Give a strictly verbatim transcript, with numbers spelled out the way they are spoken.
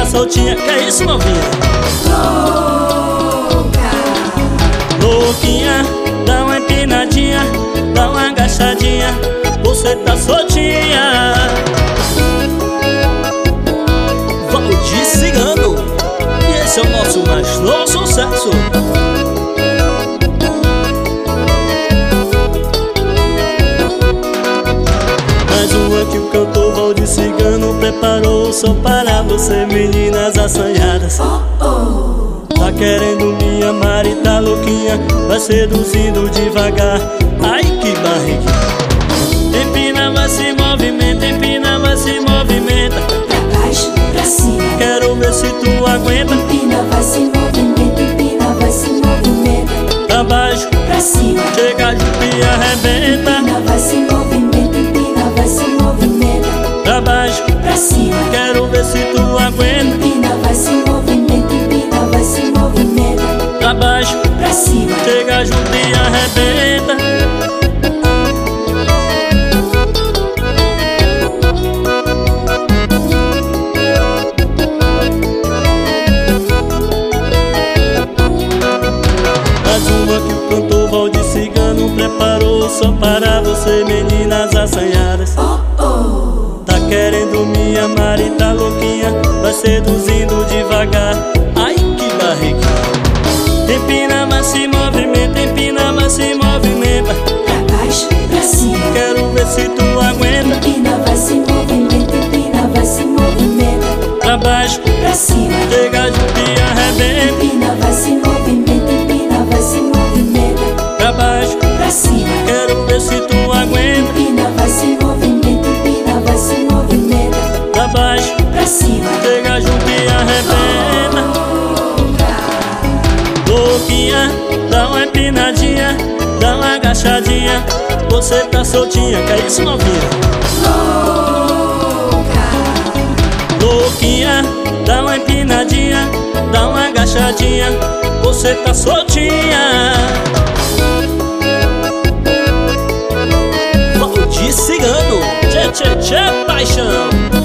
tá soltinha, que é isso, novinha? Louca, louquinha, dá uma empinadinha, dá uma agachadinha, você tá soltinha. Valdir Cigano, e esse é o nosso mais novo sucesso. Mais uma que o cantor Valdir Cigano preparou só para você, meninas assanhadas. oh, oh. Tá querendo me amar e tá louquinha, vai seduzindo devagar. Ai que barriguinha. Empina, vai se movimenta, empina, vai se movimenta. Pra baixo, pra cima. Quero ver se tu aguenta. Empina, vai se movimenta, empina, vai se movimenta. Pra baixo, Pra cima. chega junto e arrebenta. Empina, vai se movimenta, empina, vai se movimenta. Pra baixo, Pra cima. quero ver se tu aguenta. Empina, vai se movimenta, empina, vai se movimenta. Pra baixo, Pra cima. chega junto e arrebenta. Mais uma que o cantor Valdir Cigano preparou só para você, meninas assanhadas. oh, oh. Tá querendo me amar e tá louquinha, vai seduzindo devagar. Ai que barriguinha. Empina, mas se movimenta, empina, mas se movimenta. Pra baixo, pra cima. Quero ver se tu aguenta. Empina, vai se movimenta, empina, vai se movimenta. Pra baixo, Pra cima. chega junto e arrebenta. Empina, vai se movimenta, empina, vai se movimenta. Pra baixo, Pra cima. quero ver se tu aguenta. Empina, vai se movimenta, empina, vai se movimenta. Pra baixo, Pra cima. chega junto e arrebenta. Louquinha, dá uma empinadinha, dá uma agachadinha, você tá soltinha, que é isso, novinha? Louca, Louquinha, dá uma empinadinha, dá uma agachadinha, você tá soltinha. Valdir Cigano, tchê tchê tchê paixão.